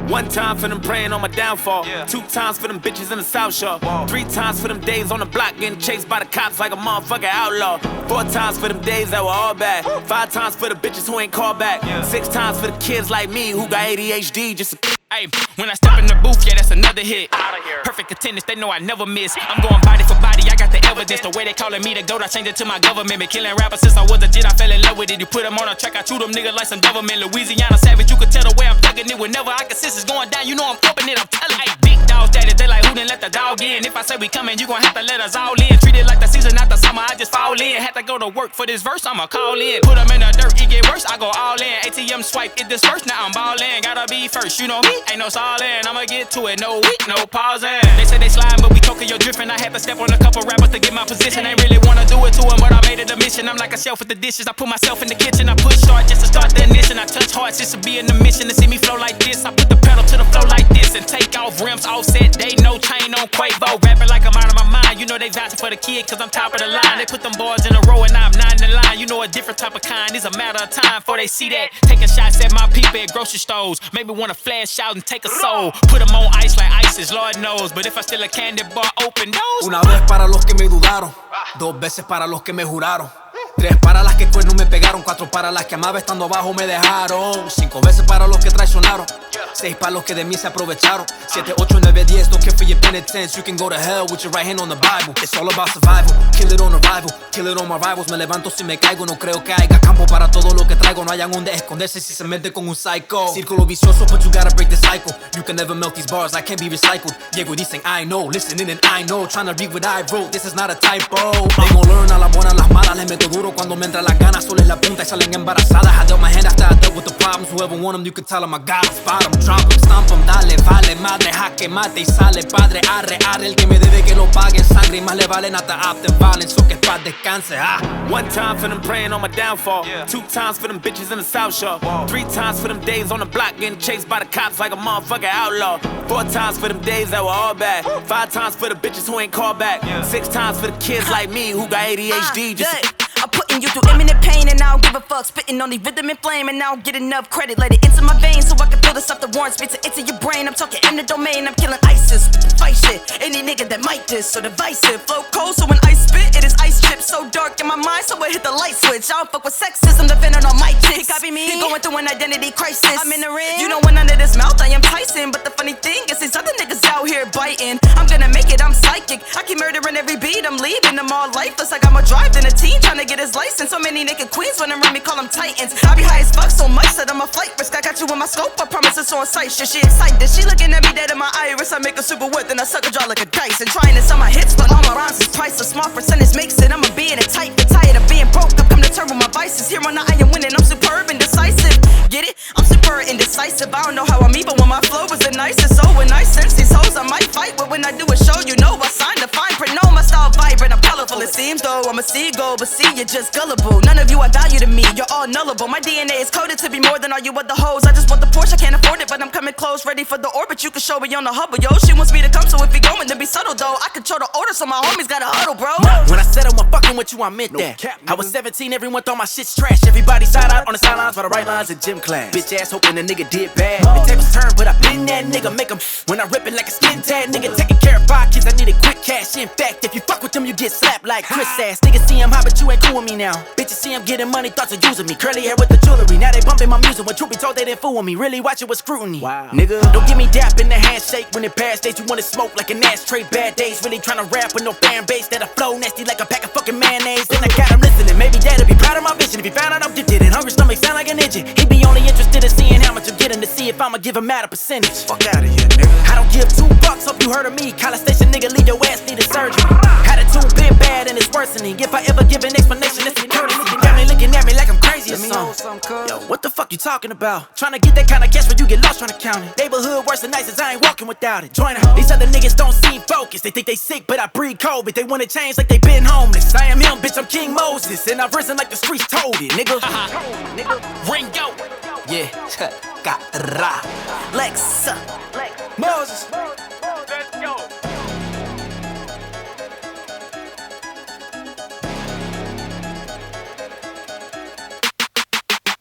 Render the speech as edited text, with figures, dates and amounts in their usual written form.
One time for them praying on my downfall. 2 times for them bitches in the South Shore. 3 times for them days on the block getting chased by the cops like a motherfucking outlaw. 4 times for them days that were all bad. 5 times for the bitches who ain't called back. 6 times for the kids like me who got ADHD just Ay, when I step in the booth, yeah, that's another hit. Perfect attendance, they know I never miss. I'm going body for body, I got the evidence. The way they calling me the GOAT, I changed it to my government. Been killing rappers since I was a kid, I fell in love with it. You put them on a track, I chew them niggas like some government. Louisiana savage, you could tell the way I'm thugging it. Whenever I can sense it's going down, you know I'm upping it. I'm telling ay, big dog status, they like who didn't let the dog in. If I say we coming, you gon' have to let us all in. Treat it like the season after summer, I just fall in. Had to go to work for this verse, I'ma call in. Put them in the dirt, it get worse, I go all in. ATM swipe, it disperse, now I'm ballin'. Gotta be first, you know me, ain't no stallin'. I'ma get to it, no weak, no pausing. They say they sliding, but we Tokyo drifting. I had to step on a couple rappers to get my position. Ain't really wanna do it to them, but I made it a mission. I'm like a chef with the dishes. I put myself in the kitchen. I push hard just to start the ignition. I touch hard just to be in the mission. To see me flow like this, I put the pedal to the flow like this and take off rims offset. They no chain on Quavo, rapping like I'm out of my mind. You know they vouching for the kid, cause I'm top of the line. They put them boys in a row and I'm 9 in the line. You know a different type of kind. It's a matter of time before they see that. Taking shots at my people at grocery stores. Make me wanna flash out and take a soul. Put them on ice like ISIS, Lord knows. But if I still a candy bar, open doors. Una vez para los que me dudaron, 2 veces para los que me juraron, 3 para las que cuernos me pegaron, 4 para las que amaba estando abajo me dejaron, 5 veces para los que traicionaron, 6 para los que de mí se aprovecharon, 7, 8, 9, 10, don't care for your penitence. You can go to hell with your right hand on the Bible. It's all about survival, kill it on arrival, kill it on my rivals. Me levanto si me caigo, no creo que haya campo para todo lo que traigo. No hayan donde esconderse si se mete con un psycho. Círculo vicioso, but you gotta break the cycle. You can never melt these bars, I can't be recycled. Llego y dicen I know, listening and I know. Trying to read what I wrote, this is not a typo. They gon' learn a las buenas, las malas. Les meto duro cuando me entran las ganas. Solo es la punta y salen embarazadas. I dealt my hand after I dealt with the problems. Whoever want them, you can tell them I got them. Spot them, drop them, stomp them. Dale, vale, madre, jaque mate y sale padre. Arre, arre, el que me debe que lo pague en sangre. Y más le vale not the optin' violence. So que paz descanse, ah. 1 time for them praying on my downfall. 2 times for them bitches in the South Shore. 3 times for them days on the block getting chased by the cops like a motherfucking outlaw. 4 times for them days that were all bad. 5 times for the bitches who ain't called back. 6 times for the kids like me who got ADHD. I'm putting you through imminent pain and I don't give a fuck. Spitting on the rhythm and flame and I don't get enough credit. Let it into my veins so I can feel the stuff that warrants. Spit it into your brain. I'm talking in the domain. I'm killing ISIS with the fight shit. Any nigga that might diss so divisive. Flow cold so when I spit it is ice chips. So dark in my mind so I hit the light switch. I don't fuck with sexism. Defending on my chicks. He copy me. He going through an identity crisis. I'm in the ring. You know when under this mouth I am Tyson. But the funny thing is these other niggas out here biting. I'm gonna make it. I'm psychic. I keep murdering every beat. I'm leaving them all lifeless like I'm a drive in a teen trying to get his license. So many naked queens when around me call them titans. I be high as fuck so much that I'm a flight risk. I got you in my scope, I promise it's on sight. She excited, she looking at me dead in my iris. I make a super wet, then I suck a jaw like a dice. And trying to sell my hits, but all my rhymes is twice. A small percentage makes it, I'ma be in it tight. But tired of being broke, I've come to terms with my vices. Here on the I am winning, I'm superb and decisive. Get it? I'm super indecisive. I don't know how I'm even when my flow is the nicest. So when I sense these hoes, I might fight. But when I do a show, you know I signed the fine print. No, my style vibrant, I'm colorful. It seems though I'm a seagull, but see you're just gullible. None of you are value to me, you're all nullable. My DNA is coded to be more than all you other hoes. I just want the Porsche, I can't afford it, but I'm coming close. Ready for the orbit, you can show me on the Hubble, yo. She wants me to come, so if you going, then be subtle though. I control the order, so my homies gotta huddle, bro. When I said I wasn't fucking with you, I meant that. I was 17, everyone thought my shit's trash. Everybody side out on the sidelines by the right lines in gym class. Bitch ass hoping the nigga did bad. The tables turn, but I been that nigga. Make him when I rip it like a skin tag. Nigga taking care of 5 kids, I needed quick cash. In fact, if you fuck with them, you get slapped like Chris ass. Niggas see him high, but you ain't cool with me now. Bitches see him getting money, thoughts of using me. Curly hair with the jewelry, now they bumping my music. When truth be told, they didn't fool with me. Really watch it with scrutiny. Wow. Nigga, don't give me dap in the handshake when it past days. You wanna smoke like an ashtray. Bad days, really tryna rap with no fan base. That I flow nasty like a pack of fucking mayonnaise. Then I got him listening. Maybe dad'll be proud of my vision. If he found out I'm gifted and hungry stomach sound like an engine. He be only interested in seeing how much I'm getting to see if I'ma give him out a percentage. Fuck out of here, nigga. I don't give 2 bucks. Hope you heard of me. College station nigga, leave your ass needed surgery. Attitude been bad and it's worsening. If I ever give an explanation, it's a courtesy. You got me looking at me like I'm crazy or something. Yo, what the fuck you talking about? Tryna get that kind of cash when you get lost tryna count it. Neighborhood worse than nice as I ain't walking without it. Join her. These other niggas don't seem focused. They think they sick, but I breed cold. But they wanna change like they been homeless. I am him, bitch, I'm King Moses. And I've risen like the streets told it, nigga. Ringo. Yeah, Lex.